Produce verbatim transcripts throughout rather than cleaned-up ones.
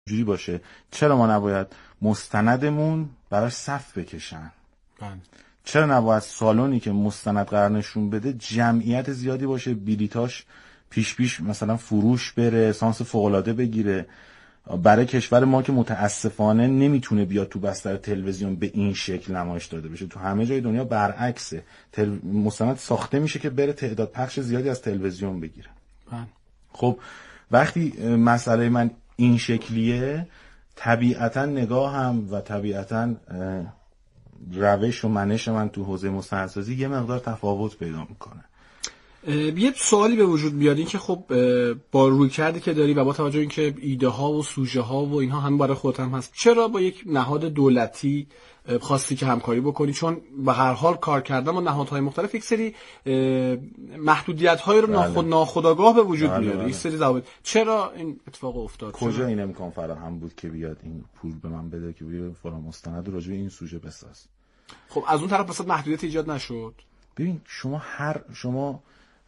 جوری باشه. چرا ما نباید مستندمون براش صف بکشن؟ چرا نباید سالونی که مستند قرار نشون بده جمعیت زیادی باشه، بلیتاش پیش پیش مثلا فروش بره، اسانس فوق‌العاده بگیره؟ برای کشور ما که متاسفانه نمیتونه بیاد تو بستر تلویزیون به این شکل نمایش داده بشه. تو همه جای دنیا برعکسه، تل... مستند ساخته میشه که بره تعداد پخش زیادی از تلویزیون بگیره. من. خب وقتی مسئله من این شکلیه، طبیعتا نگاهم و طبیعتا روش و منش من تو حوزه مستندسازی یه مقدار تفاوت پیدا میکنه. یه سوالی به وجود بیاد، این که خب با رویکردی که داری و با توجه اینکه ایده ها و سوژه ها و اینها همه برای خودت هم هست، چرا با یک نهاد دولتی خواستی که همکاری بکنی؟ چون به هر حال کار کردن با نهادهای مختلف یک سری محدودیت های رو بله. ناخود ناخودآگاه به وجود بله میاره بله. یک سری ضوابط. چرا این اتفاق افتاد؟ کجا این امکان فراهم بود که بیاد این پول به من بده که بیاد فلان مستند راجع به این سوژه بساز؟ خب از اون طرف واسه محدودیت ایجاد نشد؟ ببین شما هر شما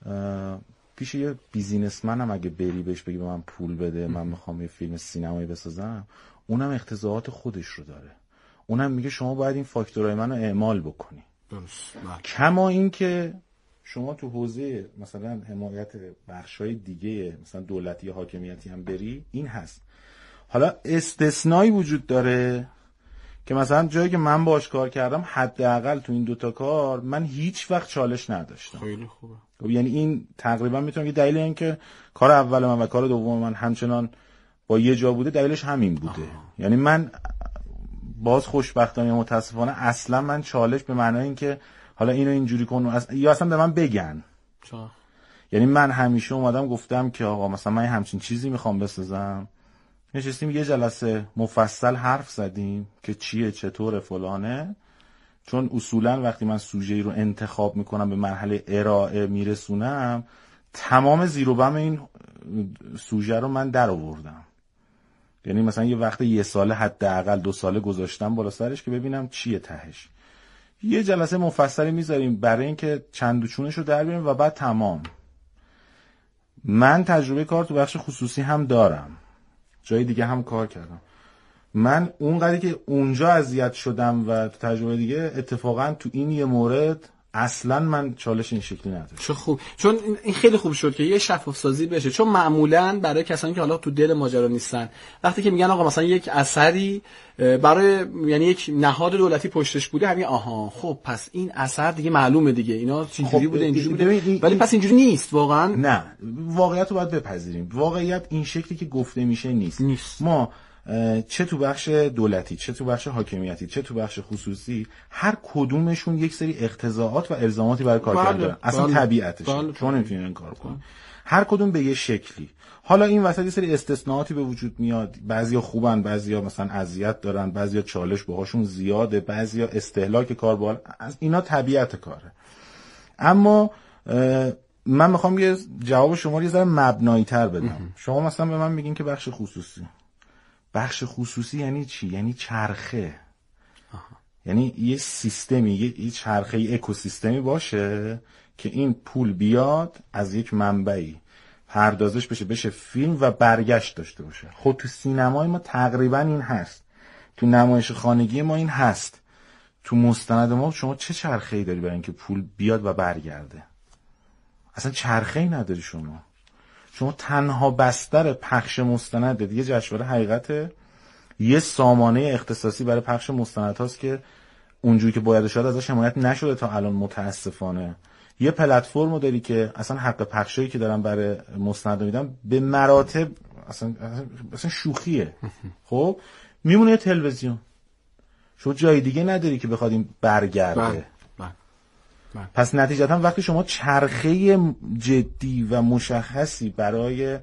پیش یه بیزینسمن هم اگه بری بهش بگی به من پول بده، من میخوام یه فیلم سینمایی بسازم، اونم اقتضاعات خودش رو داره. اونم میگه شما باید این فاکتورهای منو اعمال بکنی. درست. کما این که شما تو حوزه مثلا حمایت بخشای دیگه مثلا دولتی یا حاکمیتی هم بری، این هست. حالا استثنایی وجود داره که مثلا جایی که من باهاش کار کردم، حداقل تو این دوتا کار من هیچ وقت چالش نداشتم. خیلی خوبه. یعنی این تقریبا میتونم یه دلیل این که کار اول من و کار دوم من همچنان با یه جا بوده، دلیلش همین بوده. آه. یعنی من باز خوشبختانه یا متاسفانه اصلا من چالش به معنای این که حالا اینو اینجوری کن یا اصلا به من بگن. چه؟ یعنی من همیشه اومدم گفتم که آقا مثلا من همچین چیزی میخوام بسازم، نشستیم یه جلسه مفصل حرف زدیم که چیه چطوره فلانه، چون اصولا وقتی من سوژه‌ای رو انتخاب میکنم به مرحله ارائه میرسونم، تمام زیر و بم این سوژه رو من در آوردم. یعنی مثلا یه وقت یه ساله حداقل دو ساله گذاشتم بالا سرش که ببینم چیه تهش. یه جلسه مفصلی میذاریم برای اینکه چند و چونش رو در بیاریم و بعد تمام. من تجربه کار تو بخش خصوصی هم دارم، جای دیگه هم کار کردم. من اونقدری که اونجا اذیت شدم و تو تجربه دیگه، اتفاقا تو این یه مورد اصلا من چالش این شکلی نداشتم. چه خوب، چون این خیلی خوب شد که یه شفاف سازی بشه، چون معمولا برای کسانی که حالا تو دل ماجرا نیستن، وقتی که میگن آقا مثلا یک اثری برای یعنی یک نهاد دولتی پشتش بوده، همین آها خب پس این اثر دیگه معلومه دیگه اینا چجوری خب بوده اینجوری بوده، این ولی پس اینجوری نیست واقعا. نه، واقعیت رو باید بپذیریم. واقعیت این شکلی که گفته میشه نیست. نیست. ما چه تو بخش دولتی، چه تو بخش حاکمیتی، چه تو بخش خصوصی، هر کدومشون یک سری اقتضاعات و الزاماتی برای کارکرد دارن. اصلا بله. طبیعتشه، چون نمیتونن این کارو کنن. هر کدوم به یه شکلی. حالا این وسط یه سری استثناءاتی به وجود میاد، بعضیا خوبن، بعضیا مثلا اذیت دارن، بعضیا چالش باهاشون زیاده، بعضیا استهلاک کار بالا، از اینا طبیعت کاره. اما من میخوام یه جواب شما رو یه ذره مبنایی تر بدم. شما مثلا به من میگین که بخش خصوصی، بخش خصوصی یعنی چی؟ یعنی چرخه. آها. یعنی یه سیستمی، یه چرخه، یه اکوسیستمی باشه که این پول بیاد از یک منبعی پردازش بشه بشه فیلم و برگشت داشته باشه. خب تو سینمای ما تقریبا این هست، تو نمایش خانگی ما این هست، تو مستند ما شما چه چرخه‌ای داری برای اینکه پول بیاد و برگرده؟ اصلا چرخه‌ای نداری شما. شما تنها بستر پخش مستند دیگه جشنواره حقیقته، یه سامانه اختصاصی برای پخش مستند هاست که اونجوری که باید شاید ازش حمایت نشده تا الان متاسفانه. یه پلتفرم داری که اصلا حق پخشایی که دارن برای مستند میدن به مراتب اصلا اصلا شوخیه. خب میمونه یه تلویزیون، شما جای دیگه نداری که بخواد این برگرده. بله. بله. پس نتیجتا وقتی شما چرخه جدی و مشخصی برای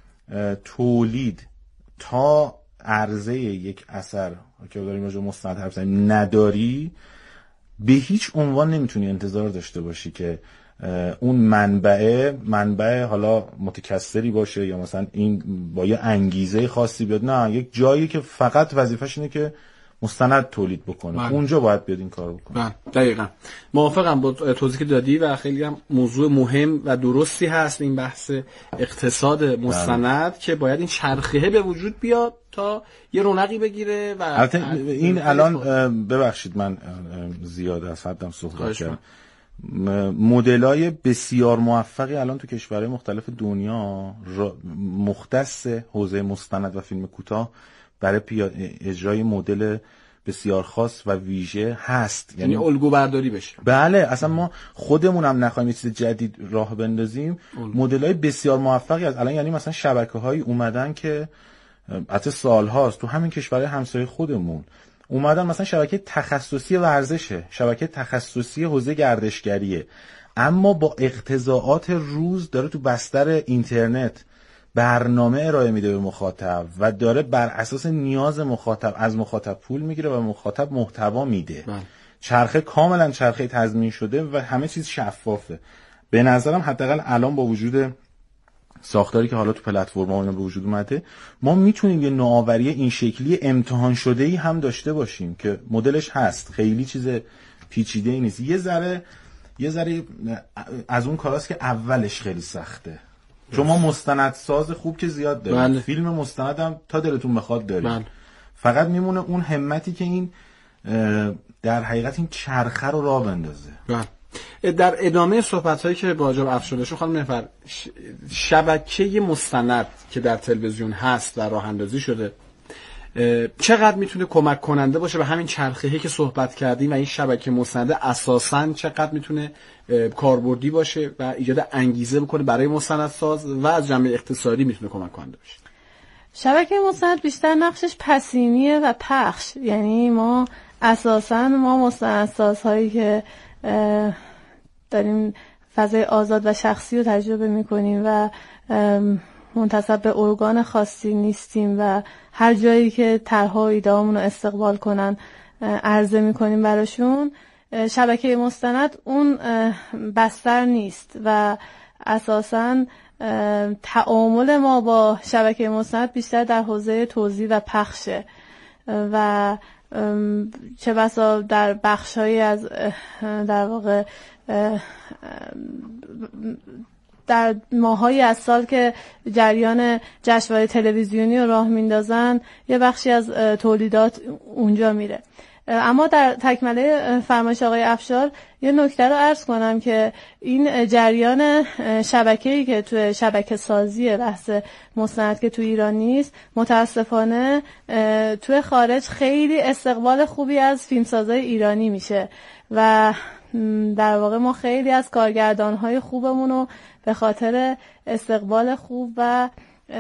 تولید تا عرضه یک اثر که داریم راجع به مستند حرف می‌زنیم نداری، به هیچ عنوان نمیتونی انتظار داشته باشی که اون منبع منبع حالا متکثری باشه یا مثلا این با یه انگیزه خاصی بیاد. نه، یک جایی که فقط وظیفش اینه که مستند تولید بکنه. بله. اونجا باید بیاد این کارو بکنه. بله دقیقاً موافقم با توضیحی که دادی و خیلی هم موضوع مهم و درستی هست این بحث اقتصاد مستند. بله. که باید این چرخه به وجود بیاد تا یه رونقی بگیره. و البته این الان ببخشید من زیاد از حدم صحبت کردم، مدل‌های بسیار موفقی الان تو کشورهای مختلف دنیا مختص حوزه مستند و فیلم کوتاه برای اجرای مدل بسیار خاص و ویژه هست، یعنی الگو برداری بشه. بله، اصلا ما خودمون هم نخوایم یه چیز جدید راه بندازیم، مدل‌های بسیار موفقی از الان، یعنی مثلا شبکه‌هایی اومدن که حتی سال‌هاست تو همین کشورهای همسایه خودمون اومدن، مثلا شبکه تخصصی ورزشه، شبکه تخصصی حوزه گردشگریه، اما با اقتضاعات روز داره تو بستر اینترنت برنامه ارائه میده به مخاطب و داره بر اساس نیاز مخاطب از مخاطب پول میگیره و مخاطب محتوا میده. من. چرخه کاملا چرخه تضمین شده و همه چیز شفافه. به نظرم حداقل الان با وجود ساختاری که حالا تو پلتفرم‌ها به وجود اومده، ما میتونیم یه نوآوری این شکلی امتحان شده‌ای هم داشته باشیم که مدلش هست، خیلی چیز پیچیده‌ای نیست، یه ذره یه ذره از اون کاراست که اولش خیلی سخته. چون ما مستندساز خوب که زیاد داریم، من. فیلم مستندم تا دلتون بخواد داریم، من. فقط میمونه اون همتی که این در حقیقت این چرخه رو راه بندازه. من. در ادامه صحبت‌هایی که با جناب افشاردهشون خانم نفر، شبکه مستند که در تلویزیون هست و راه اندازی شده چقدر میتونه کمک کننده باشه به همین چرخه‌ای که صحبت کردیم و این شبکه مستند اساساً چقدر میتونه کاربردی باشه و ایجاد انگیزه بکنه برای مستندساز و از جنبه اقتصادی میتونه کمک کننده باشه؟ شبکه مستند بیشتر نقشش پسینیه و پخش، یعنی ما اساساً ما مستندسازهایی که داریم فضای آزاد و شخصی رو تجربه میکنیم و منتسب به ارگان خاصی نیستیم و هر جایی که طرح‌ها و ایده‌هامون رو استقبال کنن عرضه میکنیم براشون، شبکه مستند اون بستر نیست و اساساً تعامل ما با شبکه مستند بیشتر در حوزه توزیع و پخشه و چه بسا در بخش‌هایی از در واقع در ماهایی از سال که جریان جشنواره تلویزیونی رو راه میندازن یه بخشی از تولیدات اونجا میره. اما در تکمله فرمایش آقای افشار یه نکته رو عرض کنم که این جریان شبکه‌ای که توی شبکه سازی بحث مستند که توی ایران نیست، متاسفانه توی خارج خیلی استقبال خوبی از فیلمسازای ایرانی میشه و در واقع ما خیلی از کارگردان‌های خوبمون رو به خاطر استقبال خوب و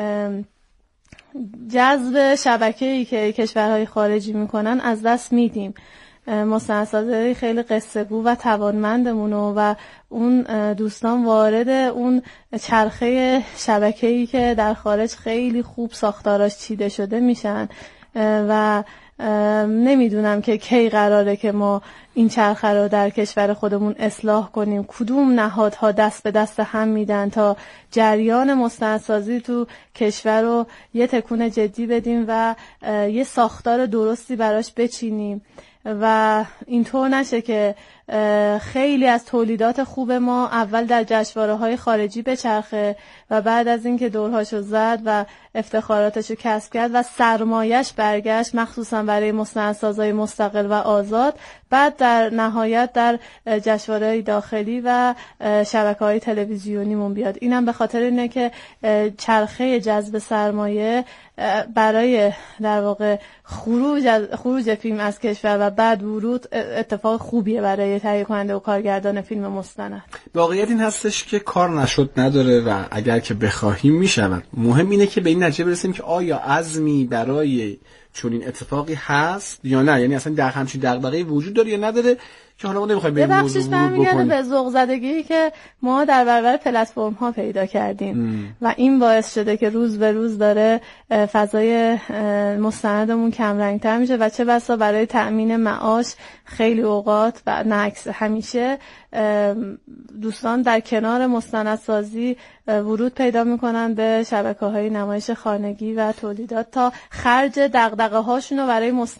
جذب شبکه‌ای که کشورهای خارجی میکنن از دست میدیم. مستندسازی خیلی قصه گو و توانمندمونو و اون دوستان وارد اون چرخه شبکه‌ای که در خارج خیلی خوب ساختاراش چیده شده میشن و نمیدونم که کی قراره که ما این چرخه رو در کشور خودمون اصلاح کنیم، کدوم نهادها دست به دست هم میدن تا جریان مستندسازی تو کشور رو یه تکون جدی بدیم و یه ساختار درستی براش بچینیم و اینطور نشه که خیلی از تولیدات خوب ما اول در جشنواره‌های خارجی بچرخه و بعد از اینکه دورهاشو زد و افتخاراتشو کسب کرد و سرمایش برگشت، مخصوصا برای مستندسازهای مستقل و آزاد، بعد در نهایت در جشنواره‌های داخلی و شبکه‌های تلویزیونیمون بیاد. اینم به خاطر اینه که چرخه جذب سرمایه برای در واقع خروج از خروج فیلم از کشور و بعد ورود اتفاق خوبیه برای تهیه کننده و کارگردان فیلم مستند. واقعیت این هستش که کار نشد نداره و اگر که بخواهیم میشود. مهم اینه که به این نتیجه برسیم که آیا عزمی برای چون این اتفاقی هست یا نه، یعنی اصلا در همچین دغدغه‌ای وجود داره یا نداره، که حالا ما نمیخوایم به این موضوع برمیگرده به ذوق زدگی که ما در برابر پلتفرم ها پیدا کردیم ام. و این باعث شده که روز به روز داره فضای مستندمون کم رنگتر میشه و چه بسا برای تأمین معاش خیلی اوقات و نعکس همیشه دوستان در کنار مستندسازی ورود پیدا میکنن به شبکه‌های نمایش خانگی و تولیدات تا خرج دغدغه‌هاشون رو برای مستند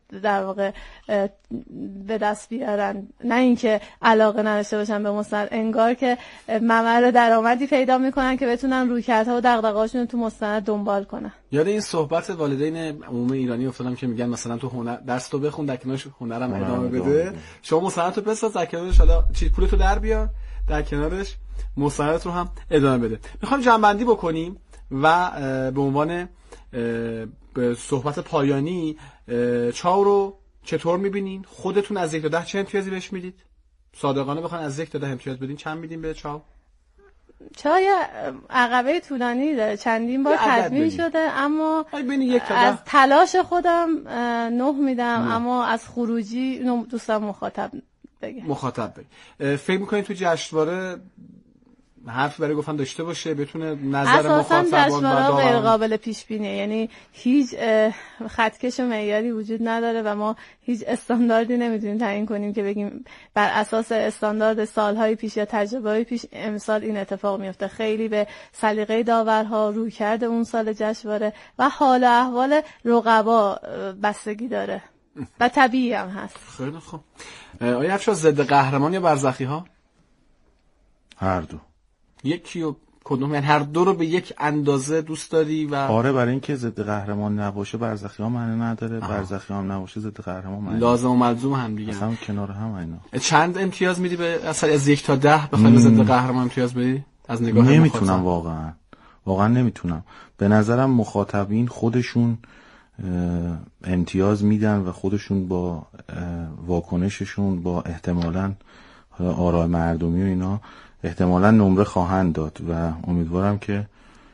در واقع به دست بیارن، نه اینکه علاقه نداشته باشن به مستند. انگار که ممر درآمدی پیدا میکنن که بتونن رویکردها و دغدغه‌هاشون رو تو مستند دنبال کنن. یاد این صحبت والدین عموم ایرانی افتادم که میگن مثلا تو هنر درس تو بخون، در کنارش هنرم ادامه بده. شما مستندتو بساز، در کنارش حالا چیز پولتو در بیار، در کنارش مستندت رو هم ادامه بده. میخوام جمع‌بندی بکنیم و به عنوان به صحبت پایانی چاو رو چطور میبینین؟ خودتون از یک تا ده چه امتیازی بهش میدید؟ صادقانه بخواین از یک تا ده امتیاز بدین چند میدین به چاو؟ چاو عقبه طولانی داره، چندین بار تدوین شده، اما از تلاش خودم نه میدم، نه. اما از خروجی دوستم مخاطب بگه. مخاطب بگه. فکر میکنین تو جشنواره حرف برای گفتن داشته باشه، بتونه نظر مخاطبان و جشنواره غیر قابل پیش بینیه، یعنی هیچ خطکش و معیاری وجود نداره و ما هیچ استانداردی نمیتونیم تعیین کنیم که بگیم بر اساس استاندارد سالهای پیش یا تجربه‌های پیش امسال این اتفاق میفته. خیلی به سلیقه داورها، رویکرد اون سال جشنواره و حال و احوال رقبا بستگی داره و طبیعی هم هست. خیلی خوب. آیا افشار ضد قهرمان یا برزخی ها؟ هر دو. یکی و کدوم؟ یعنی هر دو رو به یک اندازه دوست داری؟ و آره، برای اینکه ضد قهرمان نباشه برزخی ها معنی نداره، برزخی ها هم نباشه ضد قهرمان معنی لازم و ملزوم هم دیگه، اصلا کنار هم اینا. چند امتیاز میدی به اصلا از یک تا ده بخوای به ضد قهرمان امتیاز بدی از نگاه نمیتونم واقعا واقعا نمیتونم. به نظرم مخاطبین خودشون امتیاز میدن و خودشون با واکنششون، با احتمالاً آرای مردمی و اینا احتمالاً نمره خواهند داد و امیدوارم که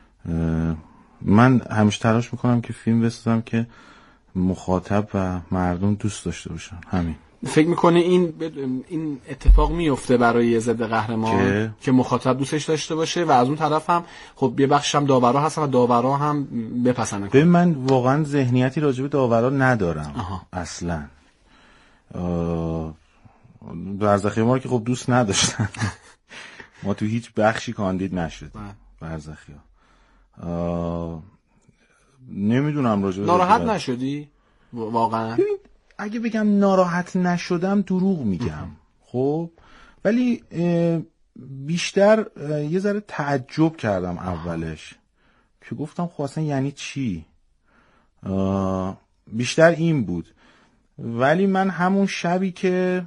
من همیشه تلاش میکنم که فیلم بسازم که مخاطب و مردم دوست داشته باشن. همین. فکر میکنه این این اتفاق میفته برای ضد قهرمان که... که مخاطب دوستش داشته باشه و از اون طرف هم خب یه بخش هم داورا هستن و داورا هم بپسندن. ببین من واقعا ذهنیتی راجع به داورا ندارم. آها. اصلا برزخی ما رو که خب دوست نداشتن. ما تو هیچ بخشی کاندید نشدیم برزخی ها. نمیدونم راجع به ناراحت نشدی واقعا؟ ببین اگه بگم ناراحت نشدم دروغ میگم. خب ولی بیشتر یه ذره تعجب کردم اولش که گفتم خب اصلا یعنی چی. بیشتر این بود. ولی من همون شبی که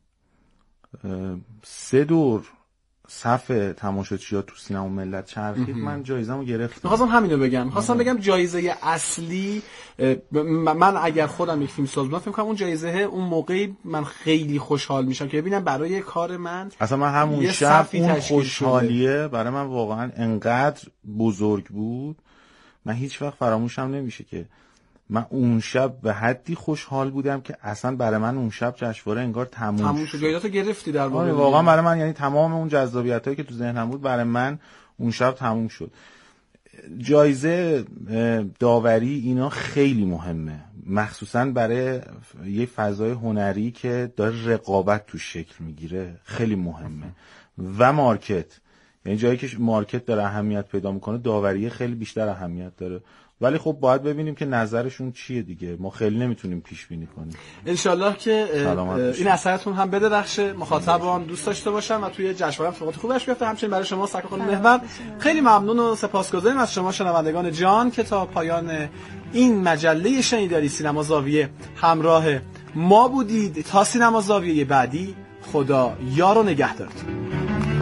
سه دور صف تماشاچی‌ها تو سینما ملت چرخید من جایزه‌مو گرفتم. می‌خواستم همینو بگم. می‌خواستم بگم جایزه اصلی من اگر خودم یک فیلم ساز بودم فکر کنم اون جایزه اون موقعی من خیلی خوشحال میشم که ببینم برای کار من اصلا من همون شب اون خوشحالیه برای من واقعا انقدر بزرگ بود من هیچ وقت فراموشم نمیشه که من اون شب به حدی خوشحال بودم که اصلا برای من اون شب جشنواره انگار تموم شد. تموم شد. جایزه‌تو گرفتی در واقع. واقعا برای من یعنی تمام اون جذابیتایی که تو ذهنم بود برای من اون شب تموم شد. جایزه داوری اینا خیلی مهمه، مخصوصا برای یه فضای هنری که داره رقابت تو شکل میگیره خیلی مهمه. و مارکت، یعنی جایی که مارکت داره اهمیت پیدا میکنه داوری خیلی بیشتر اهمیت داره. ولی خب باید ببینیم که نظرشون چیه دیگه، ما خیلی نمیتونیم پیش بینی کنیم. انشالله که این اثرتون هم بدرخشه، مخاطبان دوست داشته باشن و توی جشنواره اتفاقات خوبش بیفته. همچنین برای شما سکا خانم محور خیلی ممنون و سپاسگزاریم از شما شنوندگان جان که تا پایان این مجله شنیداری سینما زاویه همراه ما بودید. تا سینما زاویه بعدی، خدا یار و نگهدارتون.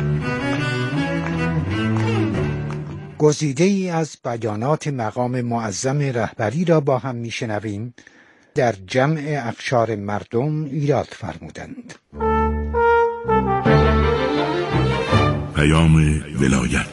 گزیده ای از بیانات مقام معظم رهبری را با هم میشنویم. در جمع اقشار مردم ایراد فرمودند. پیام ولایت.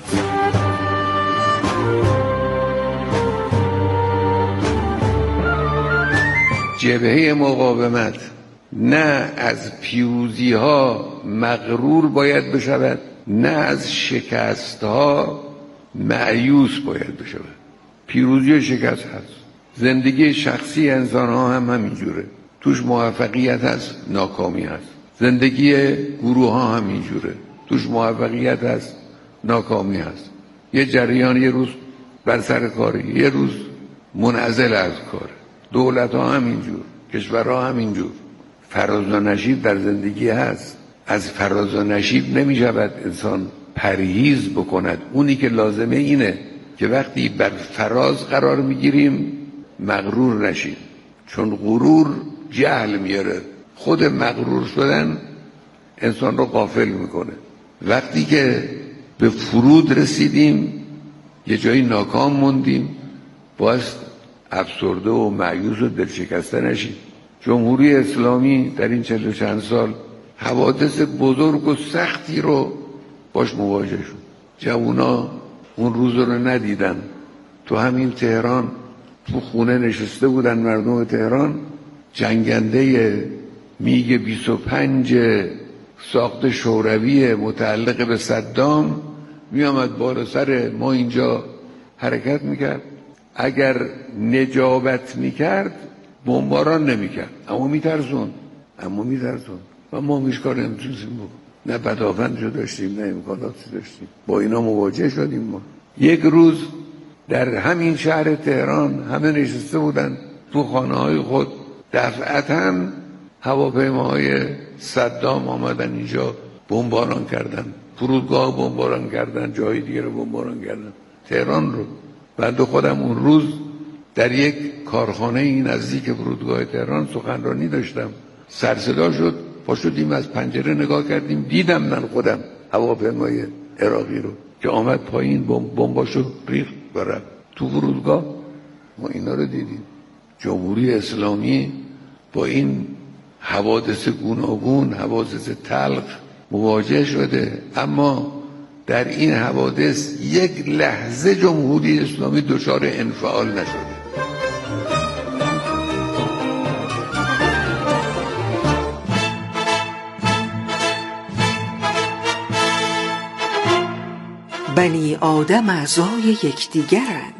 جبهه مقاومت نه از پیروزی ها مغرور باید بشود، نه از شکست ها مایوس باید بشه. پیروزی و شکست هست. زندگی شخصی انسان ها هم همینجوره، توش موفقیت هست، ناکامی هست. زندگی گروه ها هم اینجوره، توش موفقیت هست، ناکامی هست. یه جریان یه روز بر سر کاری، یه روز منعزل از کار. دولت ها هم اینجور، کشورها همینجور. فراز و نشیب در زندگی هست. از فراز و نشیب نمی شود انسان پرهیز بکند. اونی که لازمه اینه که وقتی بر فراز قرار میگیریم مغرور نشیم، چون غرور جهل میاره. خود مغرور شدن انسان رو غافل میکنه. وقتی که به فرود رسیدیم یه جایی ناکام موندیم، باید افسرده و مایوس و دلشکسته نشیم. جمهوری اسلامی در این چهل و چند سال حوادث بزرگ و سختی رو باش مواجه شد. جوونا اون روز رو ندیدن. تو همین تهران تو خونه نشسته بودن مردم تهران، جنگنده میگ بیست و پنج ساخت شوروی متعلق به صدام می آمد بالا سر ما اینجا حرکت میکرد. اگر نجابت میکرد بمباران نمیکرد، اما میترسون اما میترسون و ما هیچ کار نمیتونستیم بکنیم. نه بدآوندشو داشتیم، نه امکاناتی داشتیم. با اینا مواجه شدیم. ما یک روز در همین شهر تهران همه نشسته بودن تو خانه های خود، دفعتاً هواپیماهای صدام آمدن اینجا بمباران کردن، فرودگاه بمباران کردن، جای دیگه رو بمباران کردن، تهران رو. بنده خودم اون روز در یک کارخانه این نزدیک فرودگاه تهران سخنرانی داشتم. سر صدا شد، پا شدیم از پنجره نگاه کردیم، دیدم من خودم هواپیمای عراقی رو که آمد پایین، بمباشو ریخت و رفت تو فرودگاه. ما اینا رو دیدیم. جمهوری اسلامی با این حوادث گوناگون، حوادث تلخ مواجه شده، اما در این حوادث یک لحظه جمهوری اسلامی دچار انفعال نشده. بنی آدم اعضای یکدیگرند.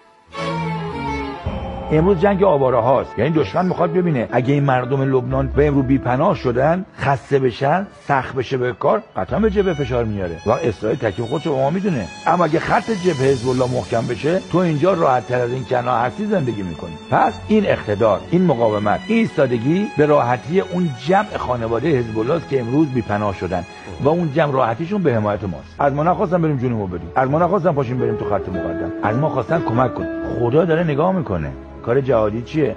امروز جنگ آواره هاست، یعنی دشمن میخواد ببینه اگه این مردم لبنان به امروز بی‌پناه شدن، خسته بشن، سخت بشه به کار، قطعا به جبهه فشار میاره و اسرائیل تکلیف خودش رو ما میدونه. اما اگه خط جبهه حزب الله محکم بشه، تو اینجا راحت تر از این کنار هستی زندگی میکنی. پس این اقتدار، این مقاومت، این ایستادگی به راحتی اون جمع خانواده حزب الله است که امروز بی‌پناه شدن و اون جمع راحتیشون به حمایت ماست. از ما نخواستن بریم جنوبو بریم، از ما نخواستن پاشیم بریم تو خط مقدم، از ما خواستن کمک کن. خدا داره نگاه میکنه. کار جهادی چیه؟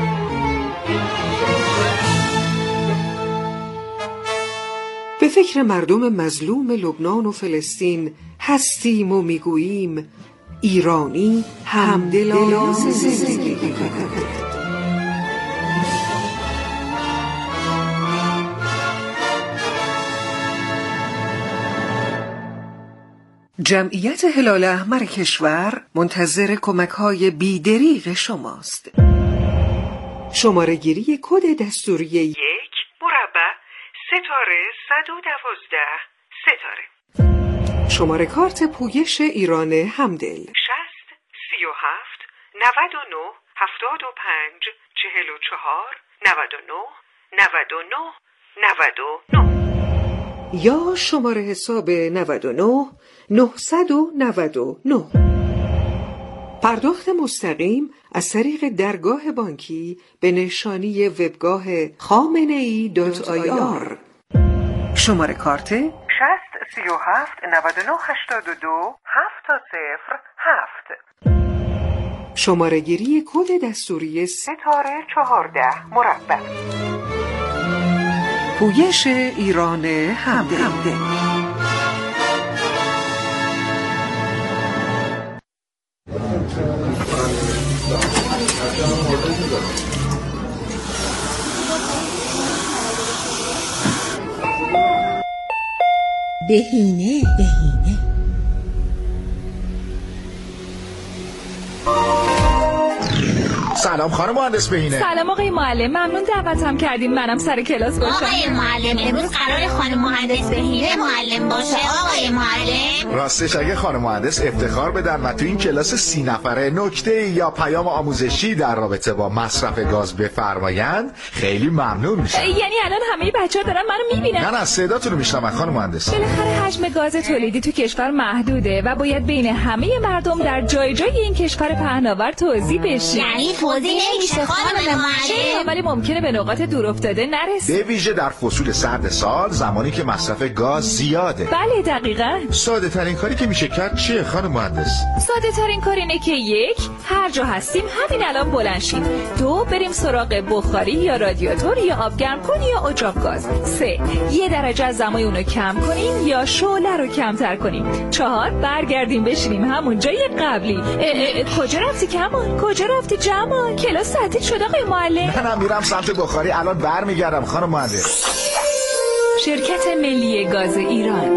به فکر مردم مظلوم لبنان و فلسطین هستیم و میگوییم ایرانی همدلانه زندگی کند. جمعیت هلال احمر کشور منتظر کمک‌های بی‌دریغ شماست. شماره گیری کد دستوری یک مربع ستاره صد و دوازده ستاره. شماره کارت پویش ایران همدل شصت سی و هفت نود و نه هفتاد و پنج چهل و چهار نود و نه نود و نه نود و نه یا شماره حساب نود و نه نهصد و نود و نه. پرداخت مستقیم از طریق درگاه بانکی به نشانی وبگاه خامنه‌ای دات آی آر. شماره کارت شصت سی و هفت نود و نه هشتاد و دو هفت صفر هفت. شماره گیری کد دستوری ستاره چهارده مربع. پویش ایران همدل. بهینه بهینه سلام خانم مهندس بهینه. سلام آقای معلم، ممنون دعوتم کردین منم سر کلاس باشم. آقای معلم امروز قرار خانم مهندس بهینه معلم باشه. آقای معلم راستش اگه خانم مهندس افتخار بدن و تو این کلاس سی نفره نکته یا پیام آموزشی در رابطه با مصرف گاز بفرمایند خیلی ممنون میشم. یعنی الان همه بچه‌ها دارن منو میبینن؟ نه نه صداتون رو میشنون خانم مهندس. بالاخره حجم گاز تولیدی تو کشور محدوده و باید بین همه مردم در جای جای این کشور پهناور توزیع بشه. یعنی توضیح نمیشه خانم معلم؟ ولی ممکنه به نقاط دور افتاده نرسه، به ویژه در فصول سرد سال، زمانی که مصرف گاز زیاده. بله دقیقاً. ساده ترین کاری که میشه کرد چیه خانم مهندس؟ ساده ترین کار اینه که یک، هر جا هستیم همین الان بلند شیم. دو، بریم سراغ بخاری یا رادیاتور یا آب گرم کنی یا اجاق گاز. سه، یه درجه از دمای اونو کم کنیم یا شعله رو کمتر کنیم. چهار، برگردیم بشینیم همون جای قبلی. اه اه کجا رفتی کمان؟ کجا رفتی جمال؟ کلاس تعطیل شد آقای معلم؟ نه نه میرم سمت بخاری، الان برمیگردم خانم مهندس. شرکت ملی گاز ایران.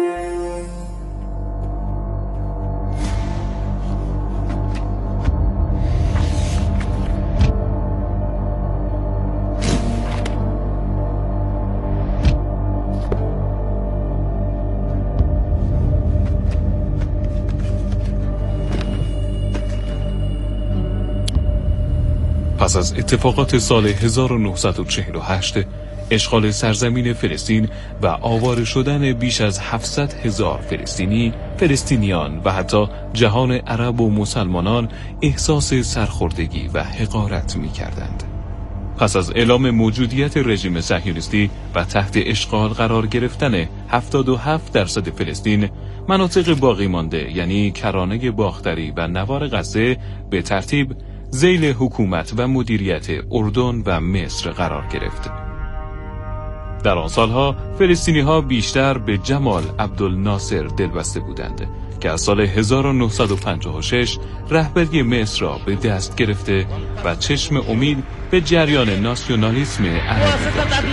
پس از اتفاقات سال هزار و نهصد و چهل و هشت، اشغال سرزمین فلسطین و آواره شدن بیش از هفتصد هزار فلسطینی، فلسطینیان و حتی جهان عرب و مسلمانان احساس سرخوردگی و حقارت می کردند. پس از اعلام موجودیت رژیم صهیونیستی و تحت اشغال قرار گرفتن هفتاد و هفت درصد فلسطین، مناطق باقی مانده یعنی کرانه باختری و نوار غزه به ترتیب ذیل حکومت و مدیریت اردن و مصر قرار گرفت. در آن سالها فلسطینی‌ها بیشتر به جمال عبدالناصر دلبسته بودند که از سال هزار و نهصد و پنجاه و شش رهبری مصر را به دست گرفته و چشم امید به جریان ناسیونالیسم عربی داشت.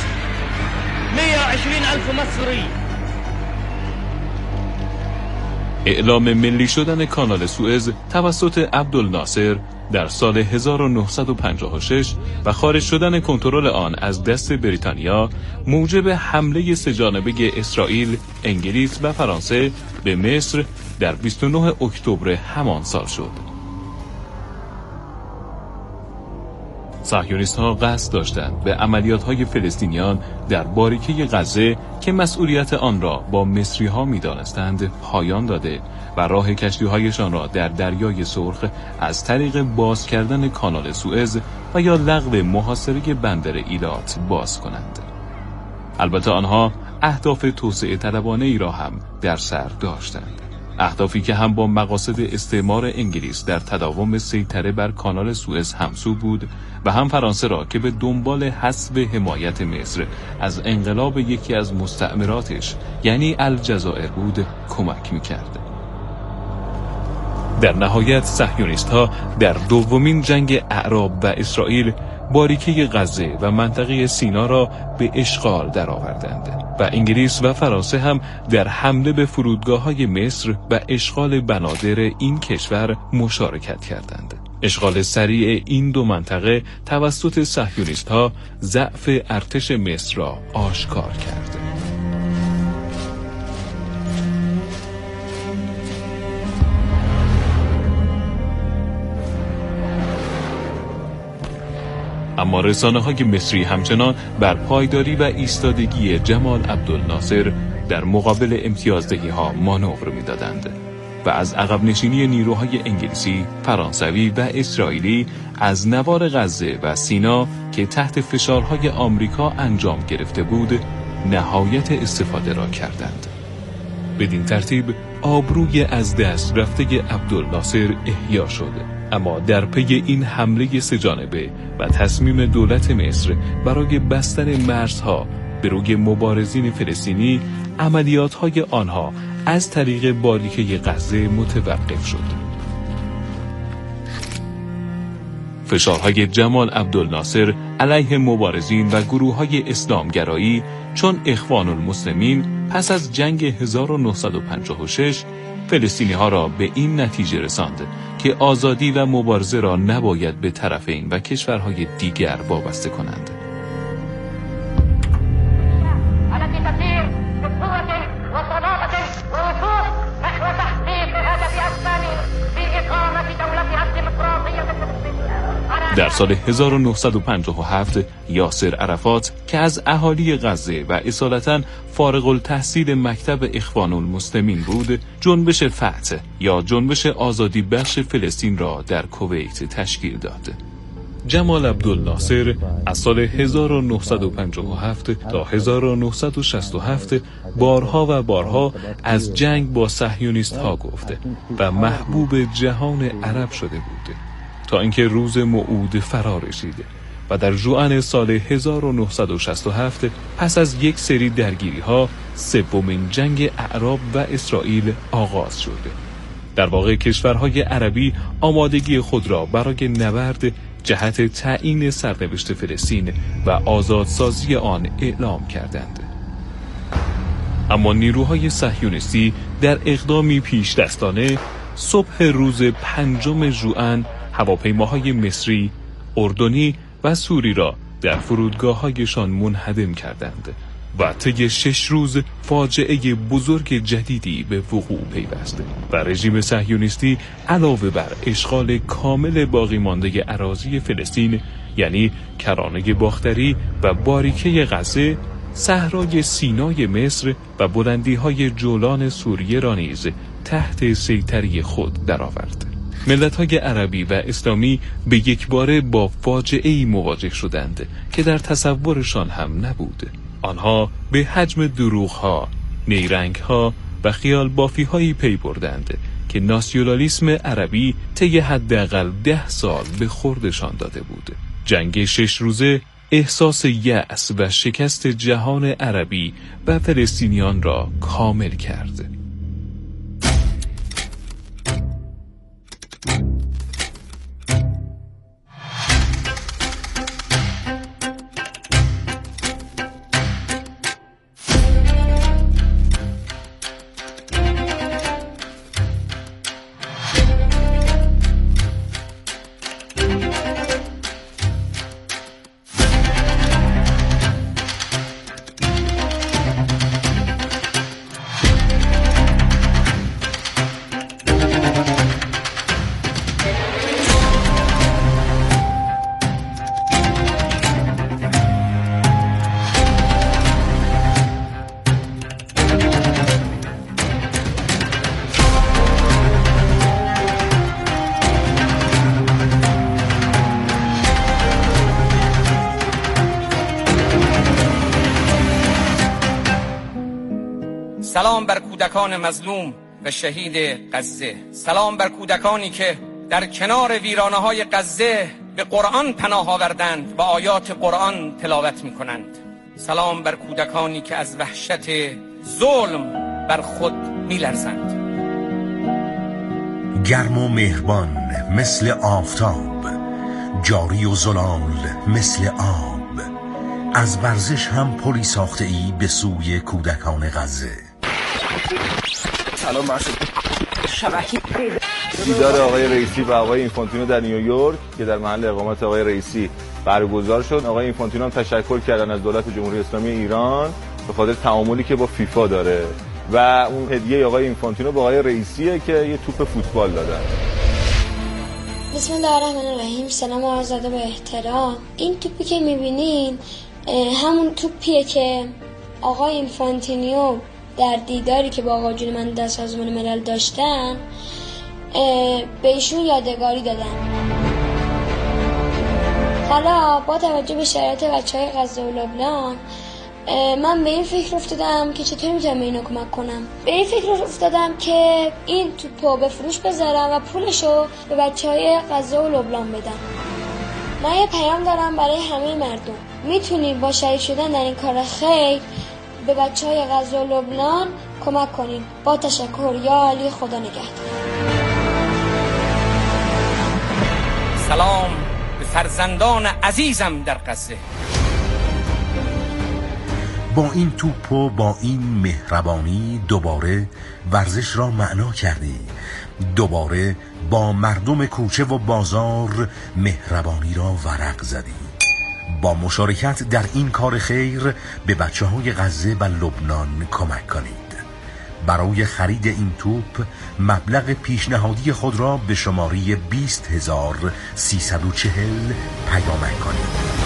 اعلام ملی شدن کانال سوئز توسط عبدالناصر در سال هزار و نهصد و پنجاه و شش و خارج شدن کنترل آن از دست بریتانیا موجب حمله سه‌جانبه اسرائیل، انگلیس و فرانسه به مصر در بیست و نه اکتبر همان سال شد. صهیونیست‌ها قصد داشتند به عملیات‌های فلسطینیان در باریکه غزه که مسئولیت آن را با مصری‌ها می‌دانستند پایان داده و راه کشتی‌هایشان را در دریای سرخ از طریق باز کردن کانال سوئز و یا لغو محاصره بندر ایلات باز کنند. البته آنها اهداف توسعه طلبانه ای را هم در سر داشتند. اهدافی که هم با مقاصد استعمار انگلیس در تداوم سیطره بر کانال سوئز همسو بود و هم فرانسه را که به دنبال حسب حمایت مصر از انقلاب یکی از مستعمراتش یعنی الجزایر بود کمک می‌کرد. در نهایت صهیونیست‌ها در دومین جنگ اعراب و اسرائیل باریکه غزه و منطقه سینا را به اشغال درآوردند و انگلیس و فرانسه هم در حمله به فرودگاه‌های مصر و اشغال بنادر این کشور مشارکت کردند. اشغال سریع این دو منطقه توسط صهیونیست‌ها ضعف ارتش مصر را آشکار کرد. اما رسانه‌های مصری همچنان بر پایداری و ایستادگی جمال عبدالناصر در مقابل امتیازدهی‌ها مانور می‌دادند و از عقب نشینی نیروهای انگلیسی، فرانسوی و اسرائیلی از نوار غزه و سینا که تحت فشارهای آمریکا انجام گرفته بود، نهایت استفاده را کردند. بدین ترتیب آبروی از دست رفته عبدالناصر احیا شد. اما در پی این حمله سه‌جانبه و تصمیم دولت مصر برای بستن مرزها به روی مبارزین فلسطینی، عملیات‌های آنها از طریق باریکه غزه متوقف شد. فشارهای جمال عبدالناصر علیه مبارزین و گروه‌های اسلامگرایی چون اخوان المسلمین پس از جنگ هزار و نهصد و پنجاه و شش فلسطینی‌ها را به این نتیجه رساند که آزادی و مبارزه را نباید به طرفین و کشورهای دیگر وابسته کنند. در سال هزار و نهصد و پنجاه و هفت یاسر عرفات که از اهالی غزه و اصالتاً فارغ التحصیل مکتب اخوان المسلمین بود، جنبش فتح یا جنبش آزادی بخش فلسطین را در کویت تشکیل داد. جمال عبدالناصر از سال هزار و نهصد و پنجاه و هفت تا هزار و نهصد و شصت و هفت بارها و بارها از جنگ با صهیونیست ها گفته و محبوب جهان عرب شده بود تا اینکه روز موعود فرا رسید و در ژوئن سال هزار و نهصد و شصت و هفت پس از یک سری درگیری ها سومین جنگ اعراب و اسرائیل آغاز شد. در واقع کشورهای عربی آمادگی خود را برای نبرد جهت تعیین سرنوشت فلسطین و آزادسازی آن اعلام کردند. اما نیروهای صهیونیستی در اقدامی پیش دستانه صبح روز پنجم ژوئن هواپیماهای مصری، اردنی و سوری را در فرودگاه‌هایشان منهدم کردند و طی شش روز فاجعه بزرگ جدیدی به وقوع پیوست و رژیم صهیونیستی علاوه بر اشغال کامل باقی مانده اراضی فلسطین، یعنی کرانه باختری و باریکه غزه، صحرای سینای مصر و بلندی‌های جولان سوریه را نیز تحت سیطره خود درآورد. ملت‌های عربی و اسلامی به یک باره با فاجعه‌ای مواجه شدند که در تصورشان هم نبود. آنها به حجم دروغ‌ها، نیرنگ‌ها و خیال بافی‌هایی پی بردند که ناسیونالیسم عربی طی حداقل ده سال به خوردشان داده بود. جنگ شش روزه احساس یأس و شکست جهان عربی و فلسطینیان را کامل کرد. سلام بر کودکان مظلوم و شهید غزه. سلام بر کودکانی که در کنار ویرانه‌های غزه به قرآن پناه آوردند و آیات قرآن تلاوت می‌کنند. سلام بر کودکانی که از وحشت ظلم بر خود می‌لرزند. گرم و مهربان مثل آفتاب، جاری و زلال مثل آب، از ورزش هم پلی ساخته ای به سوی کودکان غزه. سلام مرشد شبکه دیدار آقای رئیسی و آقای اینفانتینو در نیویورک که در محل اقامت آقای رئیسی برگزار شد. آقای اینفانتینو هم تشکر کردن از دولت جمهوری اسلامی ایران به خاطر تعاملی که با فیفا داره و اون هدیه آقای اینفانتینو به آقای رئیسیه که یه توپ فوتبال دادن. بسم الله الرحمن الرحیم. سلام و عرض ادب و احترام. این توپی که میبینین همون توپیه که آقای اینفانتینیو در دیداری که با آقا جون من در سازمان ملل داشتن به ایشون یادگاری دادن. حالا با توجه به شرایط بچهای غزه و لبنان من به این فکر افتادم که چطور میتونم به اینو کمک کنم. به این فکر افتادم که این توپو به فروش بذارم و پولشو به بچهای غزه و لبنان بدم. من یه پیام دارم برای همه مردم. میتونیم با شریک شدن در این کار خیر به بچهای غزه و لبنان کمک کنیم. با تشکر. یا علی، خدا نگهدار. سلام به فرزندان عزیزم در غزه. با این توپ و با این مهربانی دوباره ورزش را معنا کردی. دوباره با مردم کوچه و بازار مهربانی را ورق زدی. با مشارکت در این کار خیر به بچه های غزه و لبنان کمک کنید. برای خرید این توپ مبلغ پیشنهادی خود را به شماره بیست هزار سیصد و چهل پیامک کنید.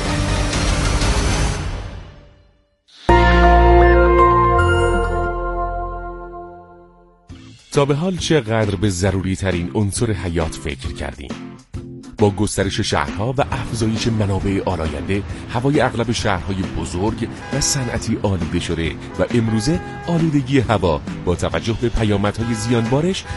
تا به حال چقدر به ضروری ترین عنصر حیات فکر کردیم؟ با گسترش شهرها و افزایش منابع آلاینده، هوای اغلب شهرهای بزرگ و صنعتی آلوده شده و امروزه آلودگی هوا با توجه به پیامدهای زیانبارش